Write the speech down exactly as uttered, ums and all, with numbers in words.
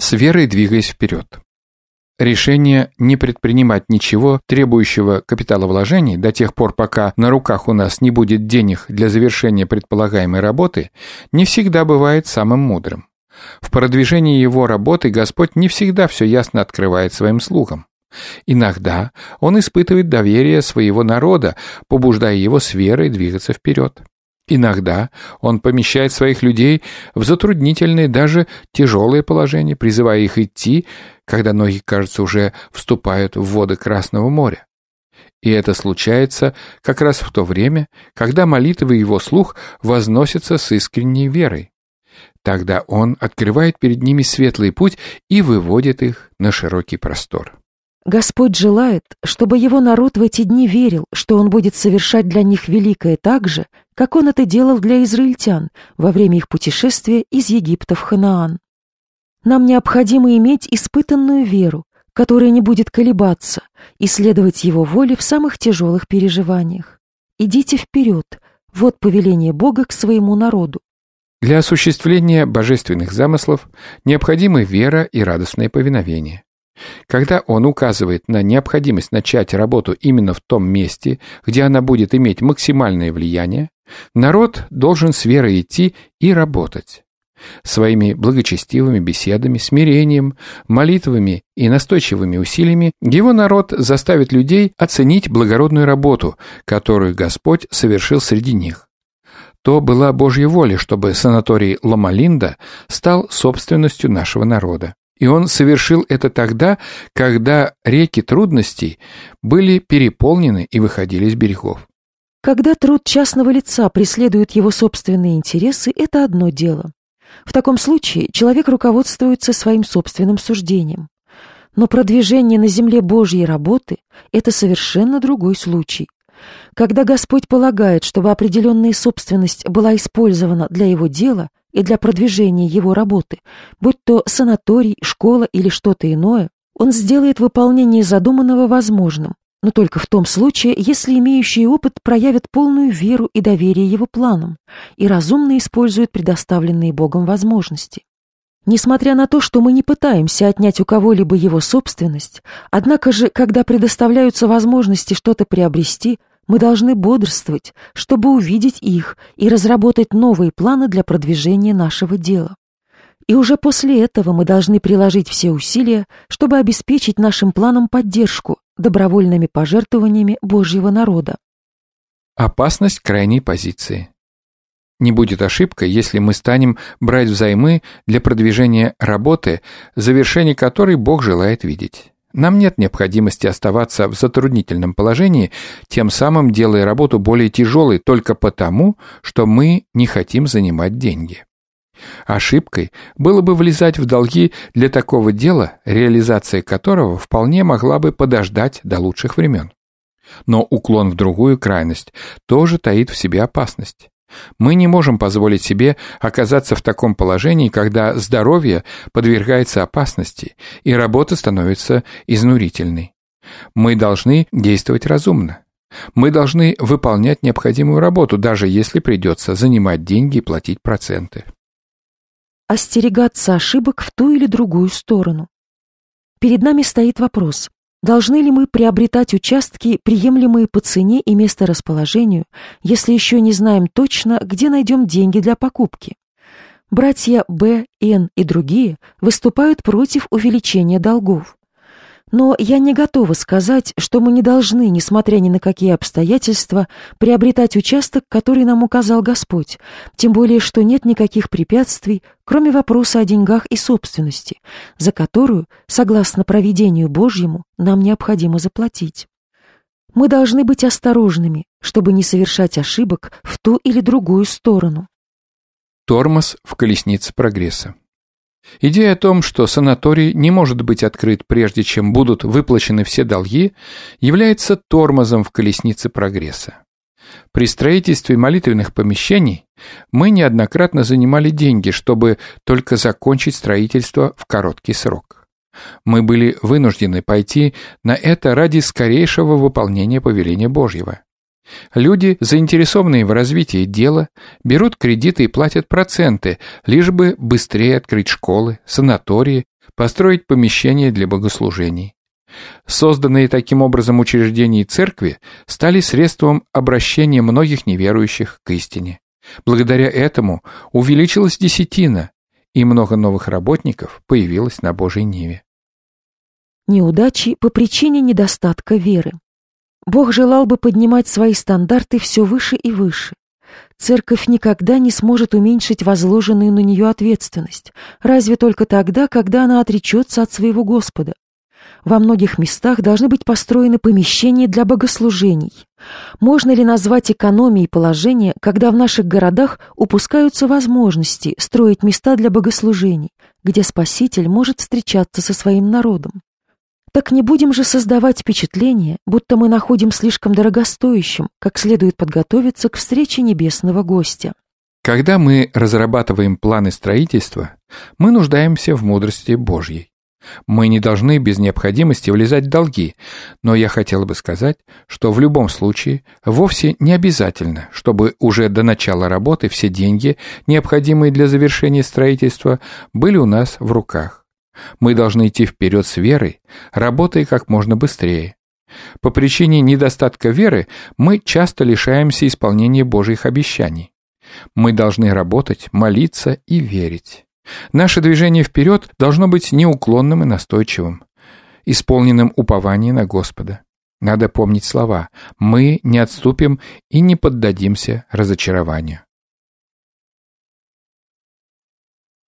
с верой двигаясь вперед. Решение не предпринимать ничего, требующего капиталовложений, до тех пор, пока на руках у нас не будет денег для завершения предполагаемой работы, не всегда бывает самым мудрым. В продвижении его работы Господь не всегда все ясно открывает своим слугам. Иногда Он испытывает доверие своего народа, побуждая его с верой двигаться вперед. Иногда Он помещает своих людей в затруднительные, даже тяжелые положения, призывая их идти, когда ноги, кажется, уже вступают в воды Красного моря. И это случается как раз в то время, когда молитвы Его слух возносятся с искренней верой. Тогда Он открывает перед ними светлый путь и выводит их на широкий простор. Господь желает, чтобы Его народ в эти дни верил, что Он будет совершать для них великое так же, как Он это делал для израильтян во время их путешествия из Египта в Ханаан. Нам необходимо иметь испытанную веру, которая не будет колебаться, и следовать Его воле в самых тяжелых переживаниях. Идите вперед, вот повеление Бога к своему народу. Для осуществления божественных замыслов необходимы вера и радостное повиновение. Когда Он указывает на необходимость начать работу именно в том месте, где она будет иметь максимальное влияние, народ должен с верой идти и работать. Своими благочестивыми беседами, смирением, молитвами и настойчивыми усилиями его народ заставит людей оценить благородную работу, которую Господь совершил среди них. То была Божья воля, чтобы санаторий Лома-Линда стал собственностью нашего народа. И Он совершил это тогда, когда реки трудностей были переполнены и выходили с берегов. Когда труд частного лица преследует его собственные интересы, это одно дело. В таком случае человек руководствуется своим собственным суждением. Но продвижение на земле Божьей работы – это совершенно другой случай. Когда Господь полагает, чтобы определенная собственность была использована для Его дела и для продвижения Его работы, будь то санаторий, школа или что-то иное, Он сделает выполнение задуманного возможным, но только в том случае, если имеющие опыт проявят полную веру и доверие Его планам и разумно используют предоставленные Богом возможности. Несмотря на то, что мы не пытаемся отнять у кого-либо его собственность, однако же, когда предоставляются возможности что-то приобрести, мы должны бодрствовать, чтобы увидеть их и разработать новые планы для продвижения нашего дела. И уже после этого мы должны приложить все усилия, чтобы обеспечить нашим планам поддержку добровольными пожертвованиями Божьего народа. Опасность крайней позиции. Не будет ошибкой, если мы станем брать взаймы для продвижения работы, завершение которой Бог желает видеть. Нам нет необходимости оставаться в затруднительном положении, тем самым делая работу более тяжелой только потому, что мы не хотим занимать деньги. Ошибкой было бы влезать в долги для такого дела, реализация которого вполне могла бы подождать до лучших времен. Но уклон в другую крайность тоже таит в себе опасность. Мы не можем позволить себе оказаться в таком положении, когда здоровье подвергается опасности и работа становится изнурительной. Мы должны действовать разумно. Мы должны выполнять необходимую работу, даже если придется занимать деньги и платить проценты. Остерегаться ошибок в ту или другую сторону. Перед нами стоит вопрос: должны ли мы приобретать участки, приемлемые по цене и месторасположению, если еще не знаем точно, где найдем деньги для покупки? Братья Б, Н и другие выступают против увеличения долгов. Но я не готова сказать, что мы не должны, несмотря ни на какие обстоятельства, приобретать участок, который нам указал Господь, тем более что нет никаких препятствий, кроме вопроса о деньгах и собственности, за которую, согласно провидению Божьему, нам необходимо заплатить. Мы должны быть осторожными, чтобы не совершать ошибок в ту или другую сторону. Тормоз в колеснице прогресса. Идея о том, что санаторий не может быть открыт, прежде чем будут выплачены все долги, является тормозом в колеснице прогресса. При строительстве молитвенных помещений мы неоднократно занимали деньги, чтобы только закончить строительство в короткий срок. Мы были вынуждены пойти на это ради скорейшего выполнения повеления Божьего. Люди, заинтересованные в развитии дела, берут кредиты и платят проценты, лишь бы быстрее открыть школы, санатории, построить помещения для богослужений. Созданные таким образом учреждения церкви стали средством обращения многих неверующих к истине. Благодаря этому увеличилась десятина, и много новых работников появилось на Божьей ниве. Неудачи по причине недостатка веры. Бог желал бы поднимать свои стандарты все выше и выше. Церковь никогда не сможет уменьшить возложенную на нее ответственность, разве только тогда, когда она отречется от своего Господа. Во многих местах должны быть построены помещения для богослужений. Можно ли назвать экономией положение, когда в наших городах упускаются возможности строить места для богослужений, где Спаситель может встречаться со своим народом? Так не будем же создавать впечатление, будто мы находим слишком дорогостоящим, как следует подготовиться к встрече небесного гостя. Когда мы разрабатываем планы строительства, мы нуждаемся в мудрости Божьей. Мы не должны без необходимости влезать в долги, но я хотел бы сказать, что в любом случае вовсе не обязательно, чтобы уже до начала работы все деньги, необходимые для завершения строительства, были у нас в руках. Мы должны идти вперед с верой, работая как можно быстрее. По причине недостатка веры мы часто лишаемся исполнения Божьих обещаний. Мы должны работать, молиться и верить. Наше движение вперед должно быть неуклонным и настойчивым, исполненным упования на Господа. Надо помнить слова: «Мы не отступим и не поддадимся разочарованию».